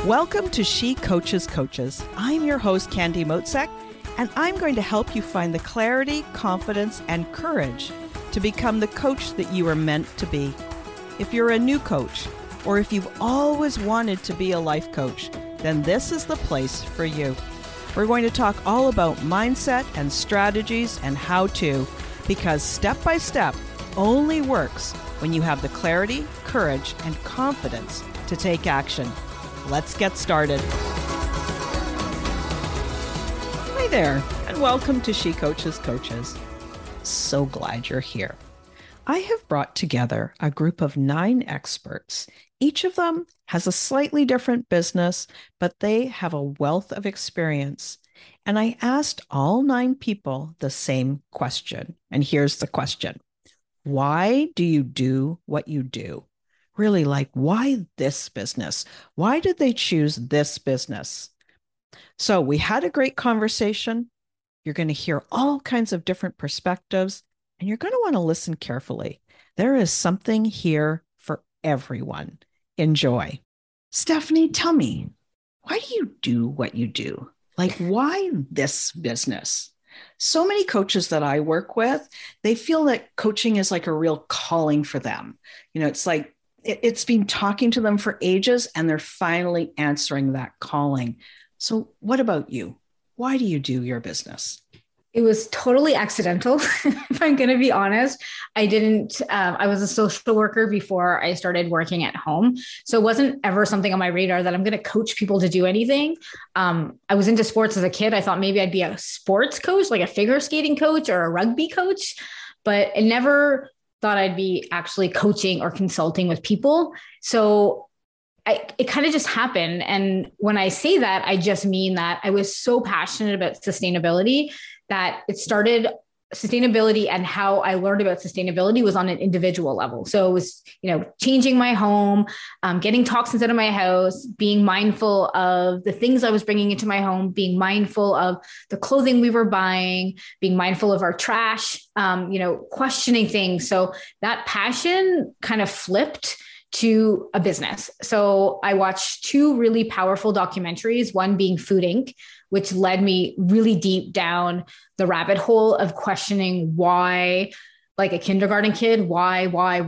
Welcome to She Coaches Coaches. I'm your host, Candy Motzek, and I'm going to help you find the clarity, confidence, and courage to become the coach that you are meant to be. If you're a new coach, or if you've always wanted to be a life coach, then this is the place for you. We're going to talk all about mindset and strategies and how to, because step by step only works when you have the clarity, courage, and confidence to take action. Let's get started. Hi there, and welcome to She Coaches Coaches. So glad you're here. I have brought together a group of 9 experts. Each of them has a slightly different business, but they have a wealth of experience. And I asked all 9 people the same question. And here's the question. Why do you do what you do? Really, like, why this business? Why did they choose this business? So we had a great conversation. You're going to hear all kinds of different perspectives, and you're going to want to listen carefully. There is something here for everyone. Enjoy. Stephanie, tell me, why do you what you do? Like, why this business? So many coaches that I work with, they feel that coaching is like a real calling for them. You know, it's like it's been talking to them for ages, and they're finally answering that calling. So what about you? Why do you do your business? It was totally accidental, if I'm going to be honest. I was a social worker before I started working at home. So it wasn't ever something on my radar that I'm going to coach people to do anything. I was into sports as a kid. I thought maybe I'd be a sports coach, like a figure skating coach or a rugby coach, but I never thought I'd be actually coaching or consulting with people. So it kind of just happened. And when I say that, I just mean that I was so passionate about sustainability that sustainability and how I learned about sustainability was on an individual level. So it was, changing my home, getting toxins out of my house, being mindful of the things I was bringing into my home, being mindful of the clothing we were buying, being mindful of our trash, questioning things. So that passion kind of flipped to a business. So I watched 2 really powerful documentaries, one being Food Inc., which led me really deep down the rabbit hole of questioning why, like a kindergarten kid, why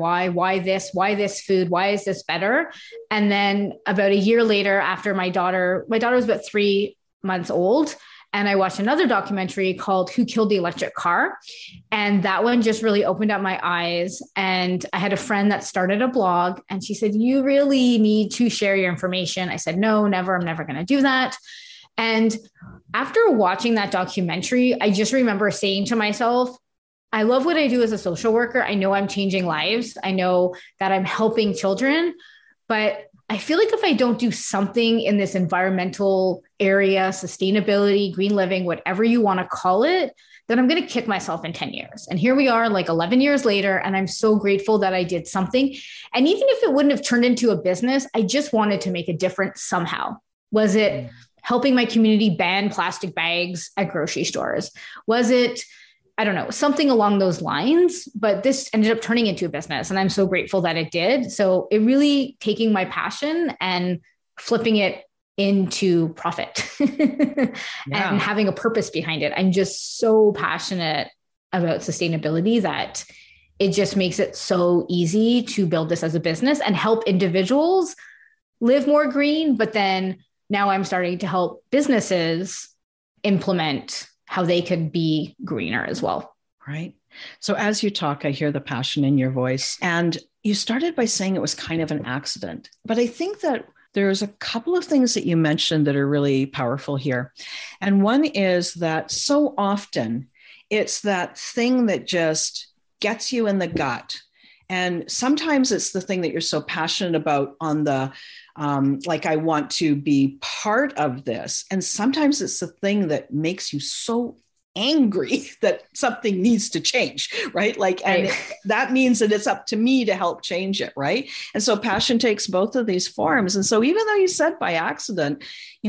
this food, why is this better? And then about a year later, after my daughter was about 3 months old, and I watched another documentary called Who Killed the Electric Car? And that one just really opened up my eyes. And I had a friend that started a blog, and she said, you really need to share your information. I said, no, never. I'm never going to do that. And after watching that documentary, I just remember saying to myself, I love what I do as a social worker. I know I'm changing lives. I know that I'm helping children, but I feel like if I don't do something in this environmental area, sustainability, green living, whatever you want to call it, then I'm going to kick myself in 10 years. And here we are, like 11 years later, and I'm so grateful that I did something. And even if it wouldn't have turned into a business, I just wanted to make a difference somehow. Was it helping my community ban plastic bags at grocery stores? Was it, I don't know, something along those lines, but this ended up turning into a business, and I'm so grateful that it did. So it really taking my passion and flipping it into profit and having a purpose behind it. I'm just so passionate about sustainability that it just makes it so easy to build this as a business and help individuals live more green. But then now I'm starting to help businesses implement how they could be greener as well. Right. So as you talk, I hear the passion in your voice. And you started by saying it was kind of an accident. But I think that there's a couple of things that you mentioned that are really powerful here. And one is that so often it's that thing that just gets you in the gut. And sometimes it's the thing that you're so passionate about on the, like, I want to be part of this. And sometimes it's the thing that makes you so angry that something needs to change, right? Like, and that means that it's up to me to help change it, right? And so passion takes both of these forms. And so even though you said by accident,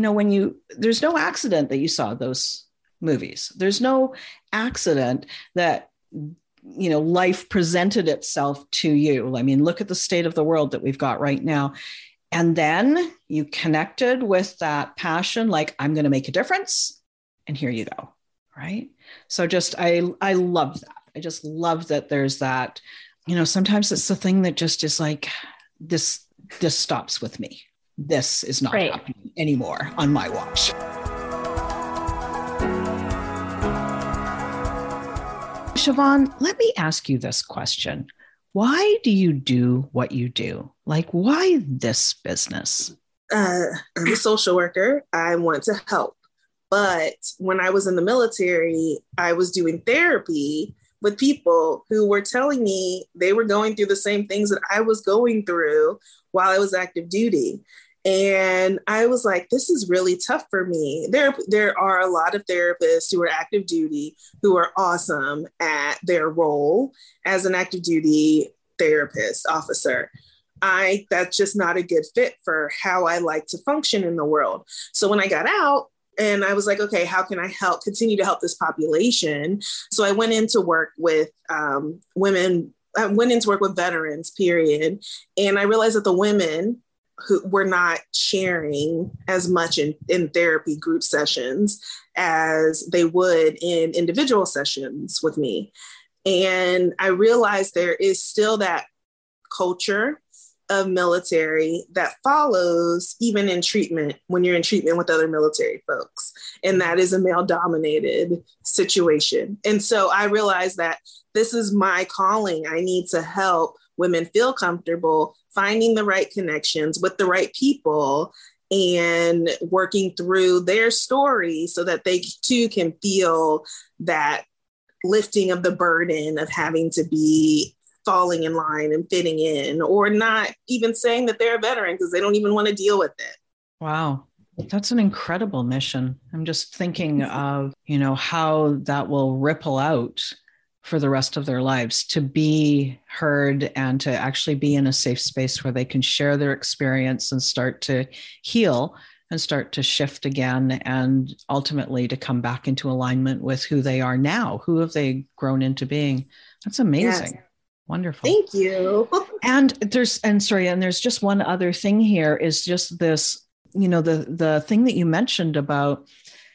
there's no accident that you saw those movies. There's no accident that life presented itself to you. I mean, look at the state of the world that we've got right now. And then you connected with that passion, like, I'm going to make a difference. And here you go. Right. So just, I love that. I just love that there's that, sometimes it's the thing that just is like, this stops with me. This is not happening anymore on my watch. Siobhan, let me ask you this question. Why do you do what you do? Like, why this business? I'm a social worker. I want to help. But when I was in the military, I was doing therapy with people who were telling me they were going through the same things that I was going through while I was active duty. And I was like, this is really tough for me. There are a lot of therapists who are active duty who are awesome at their role as an active duty therapist officer. That's just not a good fit for how I like to function in the world. So when I got out, and I was like, okay, how can I continue to help this population? So I went into work with women. I went into work with veterans, period. And I realized that the women who were not sharing as much in therapy group sessions as they would in individual sessions with me. And I realized there is still that culture of military that follows even in treatment, when you're in treatment with other military folks. And that is a male dominated situation. And so I realized that this is my calling. I need to help women feel comfortable finding the right connections with the right people and working through their story so that they too can feel that lifting of the burden of having to be falling in line and fitting in, or not even saying that they're a veteran because they don't even want to deal with it. Wow. That's an incredible mission. I'm just thinking of, how that will ripple out for the rest of their lives, to be heard and to actually be in a safe space where they can share their experience and start to heal and start to shift again, and ultimately to come back into alignment with who they are now. Who have they grown into being? That's amazing. Yes. Wonderful. Thank you. And there's just one other thing here, is just this, the thing that you mentioned about,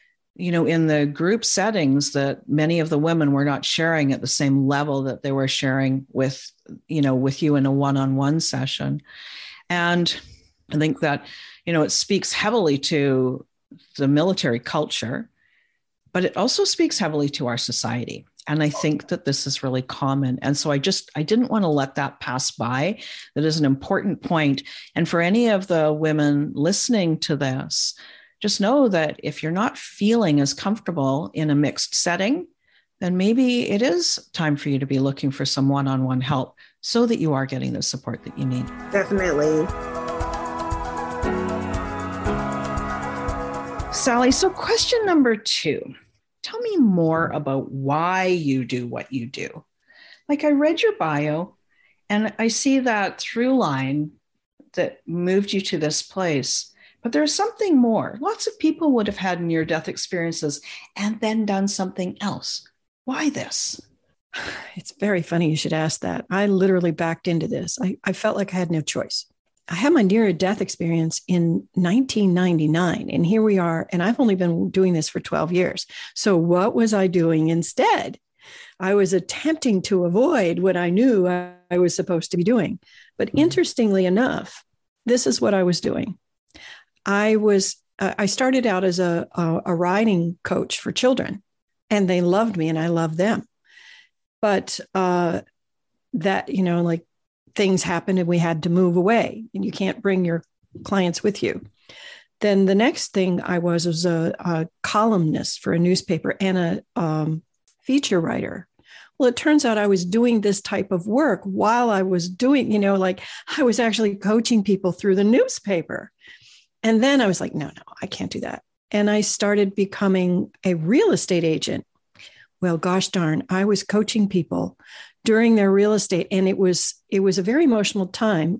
in the group settings, that many of the women were not sharing at the same level that they were sharing with you in a one-on-one session. And I think that, it speaks heavily to the military culture, but it also speaks heavily to our society. And I think that this is really common. And so I didn't want to let that pass by. That is an important point. And for any of the women listening to this, just know that if you're not feeling as comfortable in a mixed setting, then maybe it is time for you to be looking for some one-on-one help so that you are getting the support that you need. Definitely. Sally, so question number 2. Tell me more about why you do what you do. Like, I read your bio and I see that through line that moved you to this place, but there's something more. Lots of people would have had near-death experiences and then done something else. Why this? It's very funny you should ask that. I literally backed into this. I felt like I had no choice. I had my near-death experience in 1999, and here we are, and I've only been doing this for 12 years. So what was I doing instead? I was attempting to avoid what I knew I was supposed to be doing. But interestingly enough, this is what I was doing. I started out as a riding coach for children, and they loved me and I loved them. But things happened and we had to move away, and you can't bring your clients with you. Then the next thing I was a columnist for a newspaper and a feature writer. Well, it turns out I was doing this type of work while I was doing, I was actually coaching people through the newspaper. And then I was like, no, I can't do that. And I started becoming a real estate agent. Well, gosh darn, I was coaching people during their real estate. And it was a very emotional time,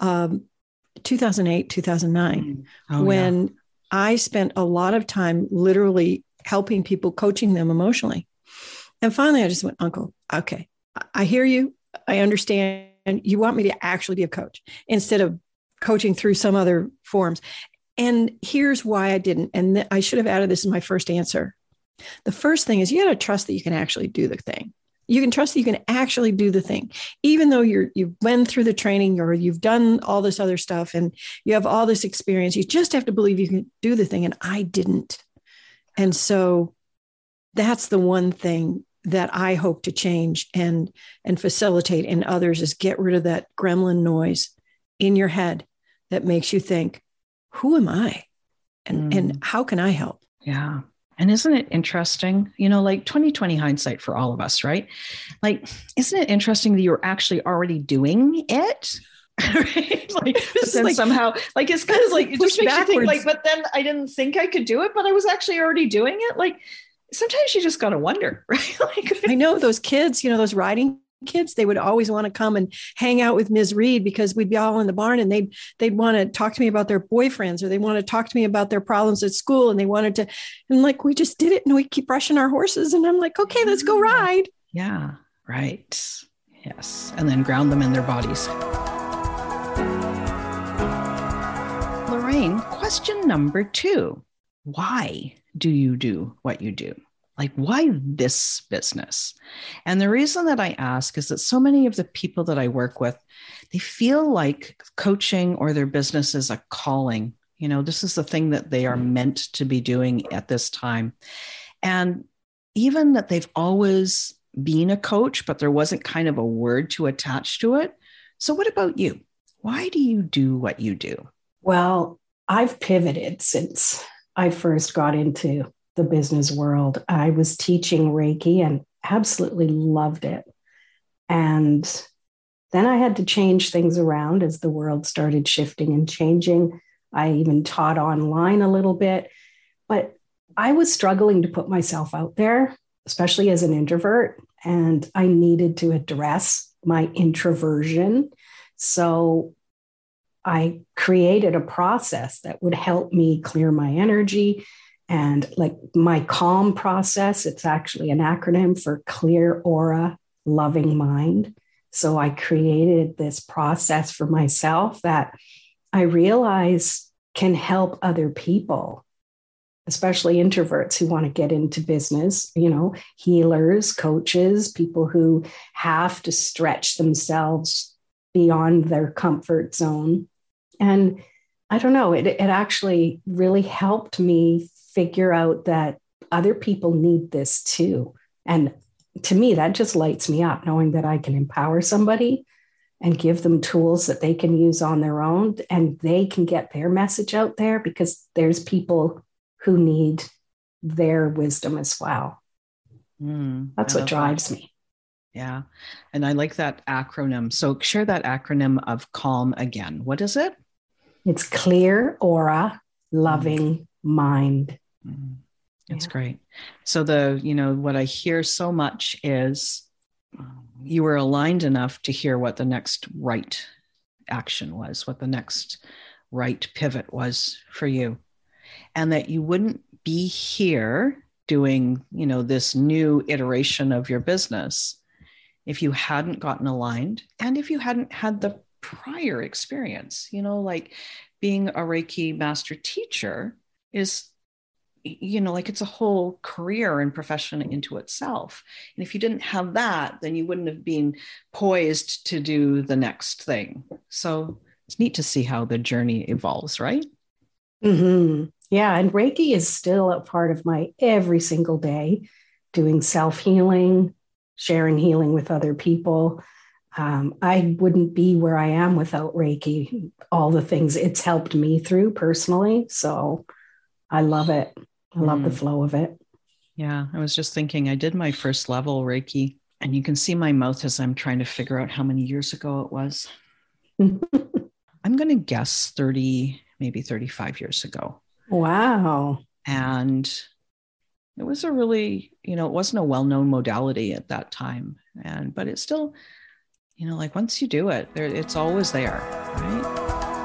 2008, 2009, when I spent a lot of time literally helping people, coaching them emotionally. And finally, I just went, Uncle, okay, I hear you. I understand. You want me to actually be a coach instead of coaching through some other forms. And here's why I didn't. And I should have added this in my first answer. The first thing is you got to trust that you can actually do the thing. You can trust that you can actually do the thing, even though you've been through the training or you've done all this other stuff and you have all this experience. You just have to believe you can do the thing. And I didn't. And so that's the one thing that I hope to change and facilitate in others is get rid of that gremlin noise in your head that makes you think, who am I? And how can I help? Yeah. And isn't it interesting, like 2020 hindsight for all of us, right? Like, isn't it interesting that you're actually already doing it? Right? Like, but then somehow, like, it's kind of like, it just makes you think, like, but then I didn't think I could do it, but I was actually already doing it. Like, sometimes you just got to wonder, right? Like, I know those kids, those riding kids, they would always want to come and hang out with Ms. Reed because we'd be all in the barn and they'd want to talk to me about their boyfriends or they want to talk to me about their problems at school. And they wanted to, and like, we just did it and we keep brushing our horses. And I'm like, okay, let's go ride. Yeah. Right. Yes. And then ground them in their bodies. Lorraine, question number 2. Why do you do what you do? Like, why this business? And the reason that I ask is that so many of the people that I work with, they feel like coaching or their business is a calling. This is the thing that they are meant to be doing at this time. And even that they've always been a coach, but there wasn't kind of a word to attach to it. So what about you? Why do you do what you do? Well, I've pivoted since I first got into the business world. I was teaching Reiki and absolutely loved it. And then I had to change things around as the world started shifting and changing. I even taught online a little bit, but I was struggling to put myself out there, especially as an introvert. And I needed to address my introversion. So I created a process that would help me clear my energy. And like my CALM process, it's actually an acronym for Clear Aura, Loving Mind. So I created this process for myself that I realize can help other people, especially introverts who want to get into business, healers, coaches, people who have to stretch themselves beyond their comfort zone. And I don't know, it actually really helped me figure out that other people need this too. And to me, that just lights me up, knowing that I can empower somebody and give them tools that they can use on their own and they can get their message out there because there's people who need their wisdom as well. That's what drives me. Yeah. And I like that acronym. So share that acronym of CALM again. What is it? It's Clear Aura, Loving Mind. That's great. So what I hear so much is you were aligned enough to hear what the next right action was, what the next right pivot was for you. And that you wouldn't be here doing, this new iteration of your business if you hadn't gotten aligned and if you hadn't had the prior experience, like being a Reiki master teacher is, like it's a whole career and profession into itself. And if you didn't have that, then you wouldn't have been poised to do the next thing. So it's neat to see how the journey evolves, right? Mm-hmm. Yeah. And Reiki is still a part of my every single day, doing self-healing, sharing healing with other people. I wouldn't be where I am without Reiki, all the things it's helped me through personally. So I love it. I love the flow of it. Yeah. I was just thinking, I did my first level Reiki and you can see my mouth as I'm trying to figure out how many years ago it was. I'm going to guess 30, maybe 35 years ago. Wow. And it was a really, it wasn't a well-known modality at that time. But it's still, like once you do it, it's always there, right?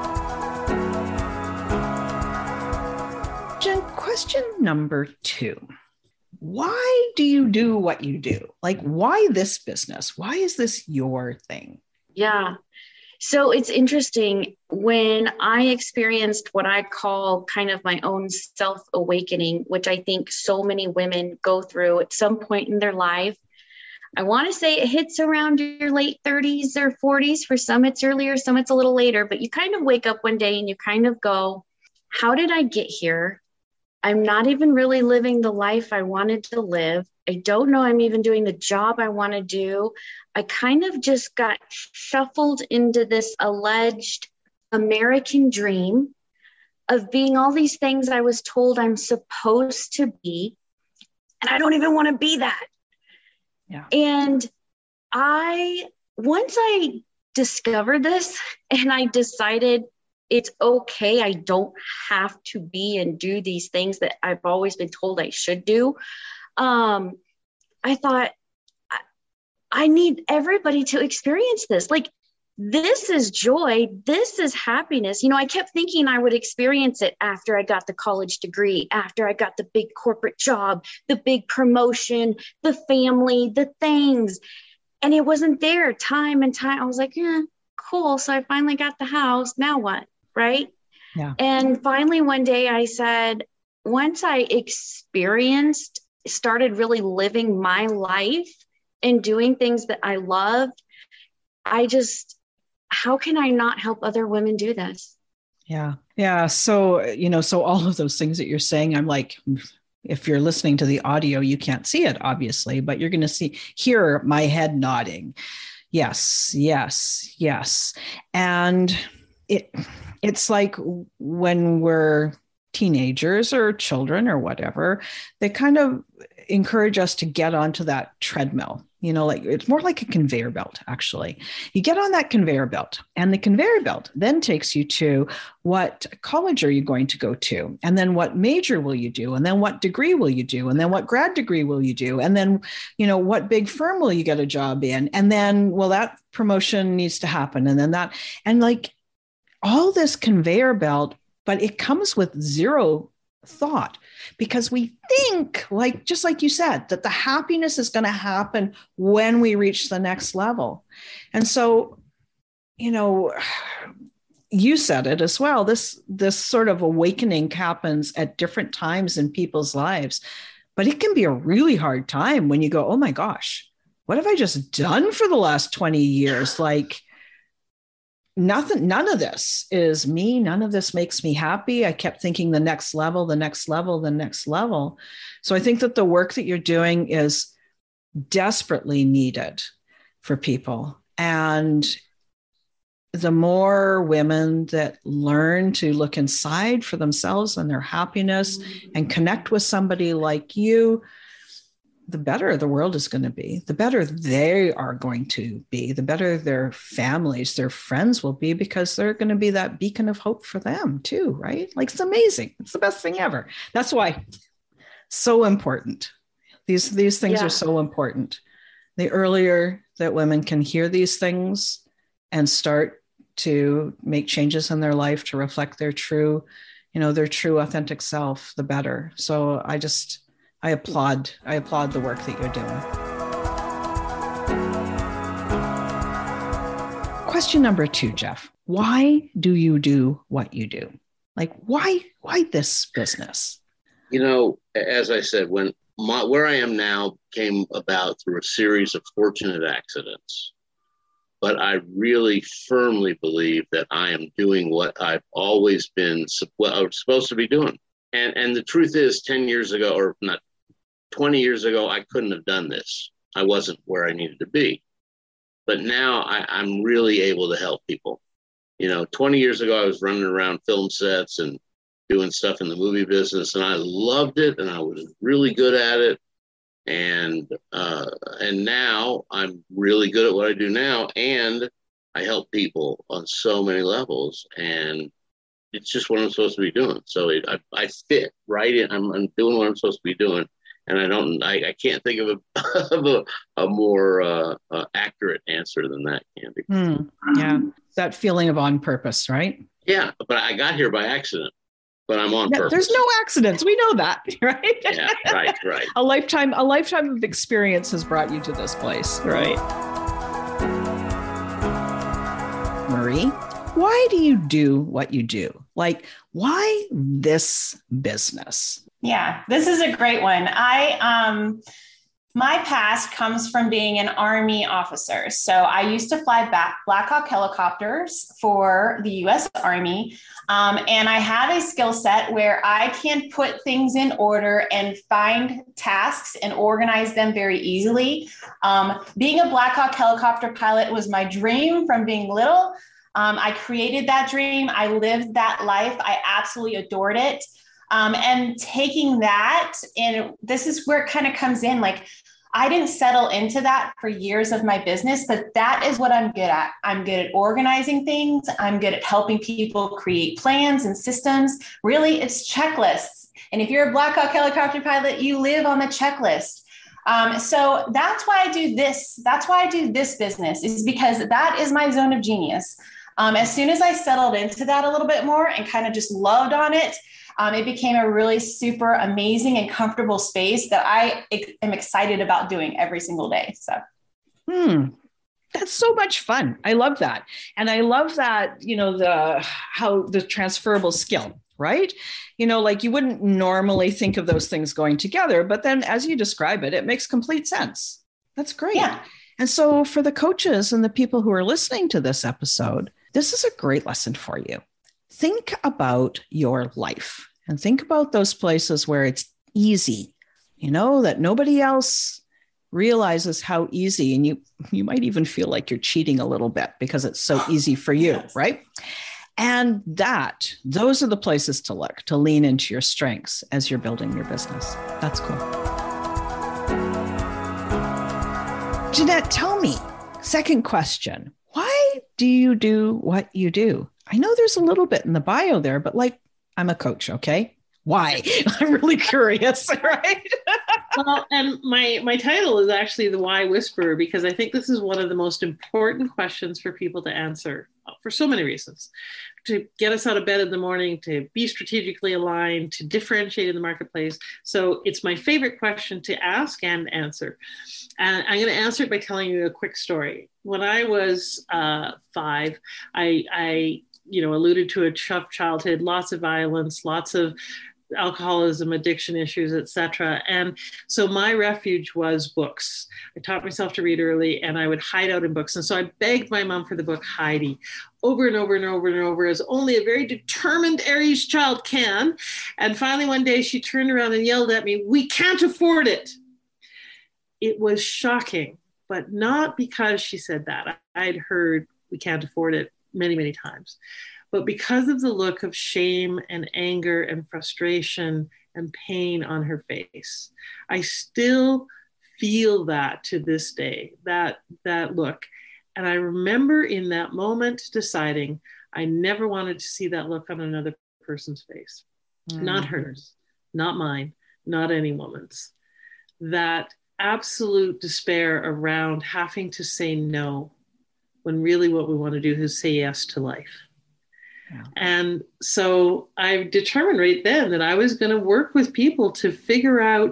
Jen, question number 2. Why do you do what you do? Like, why this business? Why is this your thing? Yeah. So it's interesting when I experienced what I call kind of my own self-awakening, which I think so many women go through at some point in their life. I want to say it hits around your late 30s or 40s. For some, it's earlier, some it's a little later, but you kind of wake up one day and you kind of go, how did I get here? I'm not even really living the life I wanted to live. I don't know I'm even doing the job I want to do. I kind of just got shuffled into this alleged American dream of being all these things I was told I'm supposed to be. And I don't even want to be that. Yeah. And once I discovered this and I decided it's okay, I don't have to be and do these things that I've always been told I should do. I thought, I need everybody to experience this. Like, this is joy. This is happiness. I kept thinking I would experience it after I got the college degree, after I got the big corporate job, the big promotion, the family, the things. And it wasn't there time and time. I was like, yeah, cool. So I finally got the house. Now what? Right. Yeah. And finally, one day I said, once I started really living my life and doing things that I loved, how can I not help other women do this? Yeah. Yeah. So, so all of those things that you're saying, I'm like, if you're listening to the audio, you can't see it, obviously, but you're going to hear my head nodding. Yes, yes, yes. And it's like when we're teenagers or children or whatever, they kind of encourage us to get onto that treadmill. Like it's more like a conveyor belt, actually. You get on that conveyor belt, and the conveyor belt then takes you to what college are you going to go to? And then what major will you do? And then what degree will you do? And then what grad degree will you do? And then, what big firm will you get a job in? And then, well, that promotion needs to happen. And then that, and like all this conveyor belt, but it comes with zero thought, because we think, like, just like you said, that the happiness is going to happen when we reach the next level. And so, you said it as well, this sort of awakening happens at different times in people's lives, but it can be a really hard time when you go, oh my gosh, what have I just done for the last 20 years? Like, none of this is me. None of this makes me happy. I kept thinking the next level, the next level, the next level. So I think that the work that you're doing is desperately needed for people. And the more women that learn to look inside for themselves and their happiness and connect with somebody like you, the better the world is going to be, the better they are going to be, the better their families, their friends will be, because they're going to be that beacon of hope for them too, right? Like, it's amazing. It's the best thing ever. That's why so important. These things are so important. The earlier that women can hear these things and start to make changes in their life to reflect their true, authentic self, the better. So I applaud the work that you're doing. Question number 2, Jeff. Why do you do what you do? Like, why this business? As I said, when where I am now came about through a series of fortunate accidents, but I really firmly believe that I am doing what I've always been I was supposed to be doing. And the truth is, 10 years ago, or not 20 years ago, I couldn't have done this. I wasn't where I needed to be. But now I'm really able to help people. 20 years ago, I was running around film sets and doing stuff in the movie business, and I loved it, and I was really good at it. And now I'm really good at what I do now, and I help people on so many levels, and it's just what I'm supposed to be doing. So I fit right in. I'm doing what I'm supposed to be doing. And I can't think of a more accurate answer than that, Candy. Yeah, that feeling of on purpose, right? Yeah, but I got here by accident, but I'm on purpose. There's no accidents. We know that, right? Yeah, right. A lifetime of experience has brought you to this place, right? Marie, why do you do what you do? Like, why this business? Yeah, this is a great one. My past comes from being an Army officer. So I used to fly Black Hawk helicopters for the US Army. And I have a skill set where I can put things in order and find tasks and organize them very easily. Being a Black Hawk helicopter pilot was my dream from being little. I created that dream. I lived that life. I absolutely adored it. And taking that, and this is where it kind of comes in, like, I didn't settle into that for years of my business, but that is what I'm good at. I'm good at organizing things. I'm good at helping people create plans and systems. Really, it's checklists. And if you're a Black Hawk helicopter pilot, you live on the checklist. So that's why I do this. That's why I do this business, is because that is my zone of genius. As soon as I settled into that a little bit more and kind of just loved on it, it became a really super amazing and comfortable space that I am excited about doing every single day. So, that's so much fun. I love that. And I love that, how the transferable skill, right? Like you wouldn't normally think of those things going together, but then as you describe it, it makes complete sense. That's great. Yeah. And so for the coaches and the people who are listening to this episode, this is a great lesson for you. Think about your life and think about those places where it's easy, that nobody else realizes how easy. And you might even feel like you're cheating a little bit because it's so easy for you, yes. Right? And those are the places to look, to lean into your strengths as you're building your business. That's cool. Jeanette, tell me, second question, why do you do what you do? I know there's a little bit in the bio there, but I'm a coach, okay? Why? I'm really curious, right? Well, and my title is actually the Why Whisperer, because I think this is one of the most important questions for people to answer for so many reasons. To get us out of bed in the morning, to be strategically aligned, to differentiate in the marketplace. So it's my favorite question to ask and answer. And I'm going to answer it by telling you a quick story. When I was 5, I alluded to a tough childhood, lots of violence, lots of alcoholism, addiction issues, etc. And so my refuge was books. I taught myself to read early, and I would hide out in books. And so I begged my mom for the book Heidi over and over and over and over, as only a very determined Aries child can. And finally, one day she turned around and yelled at me, "We can't afford it." It was shocking, but not because she said that. I'd heard "we can't afford it" many, many times. But because of the look of shame and anger and frustration and pain on her face, I still feel that to this day, that look. And I remember in that moment deciding I never wanted to see that look on another person's face, not hers, not mine, not any woman's. That absolute despair around having to say no when really what we want to do is say yes to life. Yeah. And so I determined right then that I was going to work with people to figure out,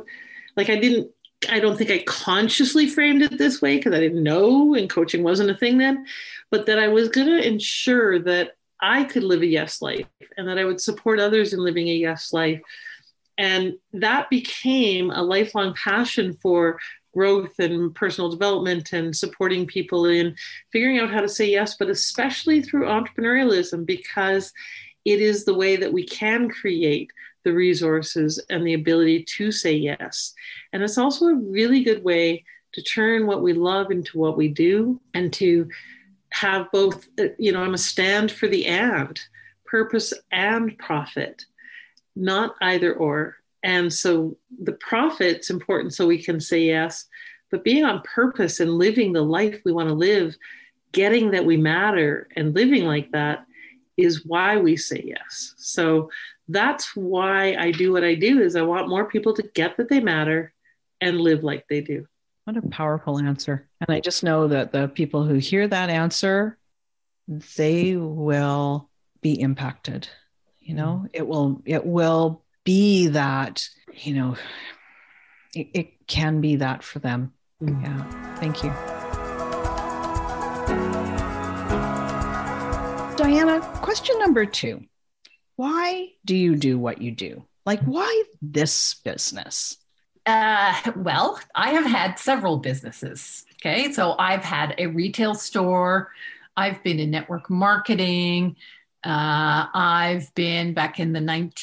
I don't think I consciously framed it this way because I didn't know and coaching wasn't a thing then, but that I was going to ensure that I could live a yes life and that I would support others in living a yes life. And that became a lifelong passion for growth and personal development and supporting people in figuring out how to say yes, but especially through entrepreneurialism, because it is the way that we can create the resources and the ability to say yes. And it's also a really good way to turn what we love into what we do and to have both, I'm a stand for the and, purpose and profit, not either or. And so the profit's important so we can say yes, but being on purpose and living the life we want to live, getting that we matter and living like that is why we say yes. So that's why I do what I do, is I want more people to get that they matter and live like they do. What a powerful answer. And I just know that the people who hear that answer, they will be impacted. It will be that, it can be that for them. Yeah. Thank you. Diana, question number 2. Why do you do what you do? Like, why this business? Well, I have had several businesses. Okay. So I've had a retail store. I've been in network marketing. I've been back in the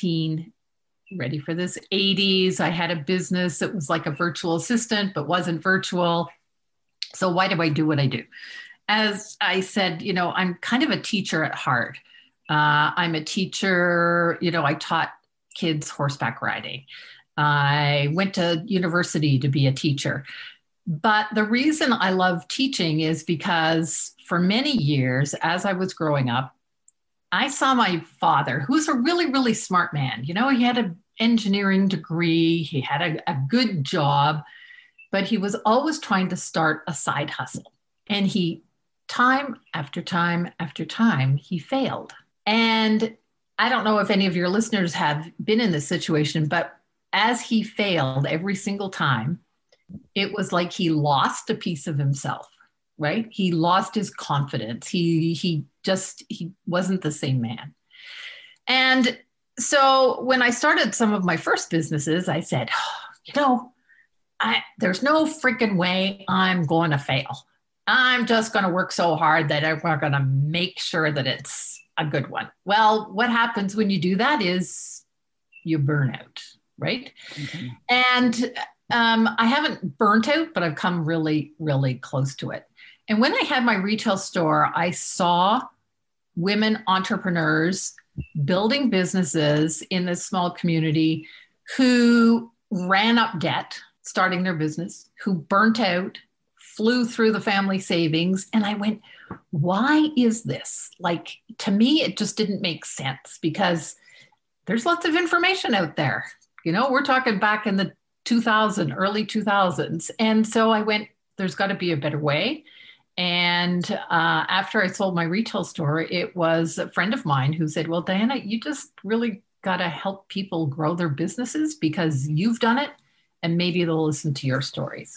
80s. I had a business that was like a virtual assistant, but wasn't virtual. So why do I do what I do? As I said, I'm kind of a teacher at heart. I'm a teacher, I taught kids horseback riding. I went to university to be a teacher. But the reason I love teaching is because for many years, as I was growing up, I saw my father, who's a really, really smart man. He had an engineering degree, he had a good job, but he was always trying to start a side hustle. And time after time after time, he failed. And I don't know if any of your listeners have been in this situation, but as he failed every single time, it was like he lost a piece of himself, right? He lost his confidence. He wasn't the same man. And so when I started some of my first businesses, I said, there's no freaking way I'm going to fail. I'm just going to work so hard that I'm going to make sure that it's a good one. Well, what happens when you do that is you burn out, right? Mm-hmm. And I haven't burnt out, but I've come really, really close to it. And when I had my retail store, I saw women entrepreneurs building businesses in this small community who ran up debt, starting their business, who burnt out, flew through the family savings. And I went, why is this? Like, to me, it just didn't make sense because there's lots of information out there. We're talking back in the early 2000s. And so I went, there's got to be a better way. And after I sold my retail store, it was a friend of mine who said, well, Diana, you just really got to help people grow their businesses because you've done it and maybe they'll listen to your stories.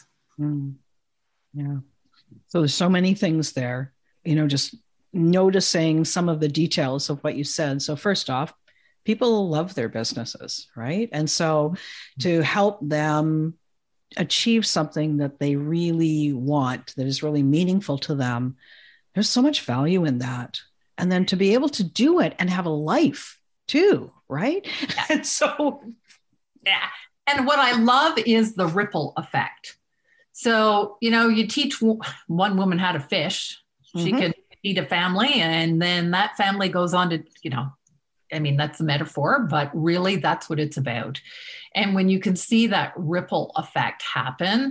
Yeah. So there's so many things there, just noticing some of the details of what you said. So first off, people love their businesses, right? And so to help them achieve something that they really want, that is really meaningful to them, there's so much value in that. And then to be able to do it and have a life too, right? Yeah. And so, yeah. And what I love is the ripple effect. So, you teach one woman how to fish, she can feed a family, and then that family goes on to, that's a metaphor, but really that's what it's about. And when you can see that ripple effect happen,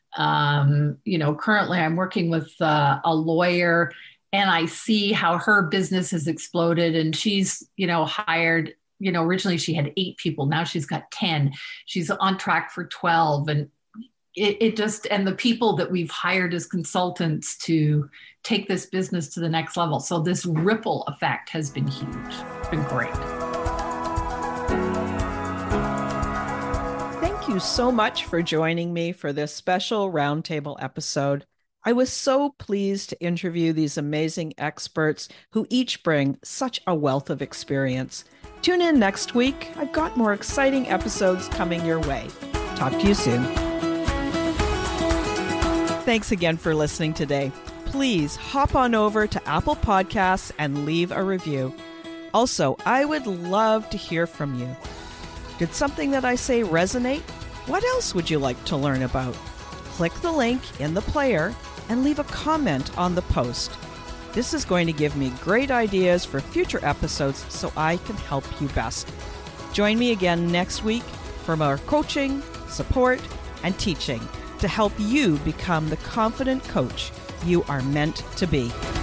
currently I'm working with a lawyer and I see how her business has exploded and she's, hired, originally she had 8 people. Now she's got 10. She's on track for 12. And and the people that we've hired as consultants to take this business to the next level. So this ripple effect has been huge. It's been great. Thank you so much for joining me for this special roundtable episode. I was so pleased to interview these amazing experts who each bring such a wealth of experience. Tune in next week. I've got more exciting episodes coming your way. Talk to you soon. Thanks again for listening today. Please hop on over to Apple Podcasts and leave a review. Also, I would love to hear from you. Did something that I say resonate? What else would you like to learn about? Click the link in the player and leave a comment on the post. This is going to give me great ideas for future episodes so I can help you best. Join me again next week for more coaching, support, and teaching to help you become the confident coach you are meant to be.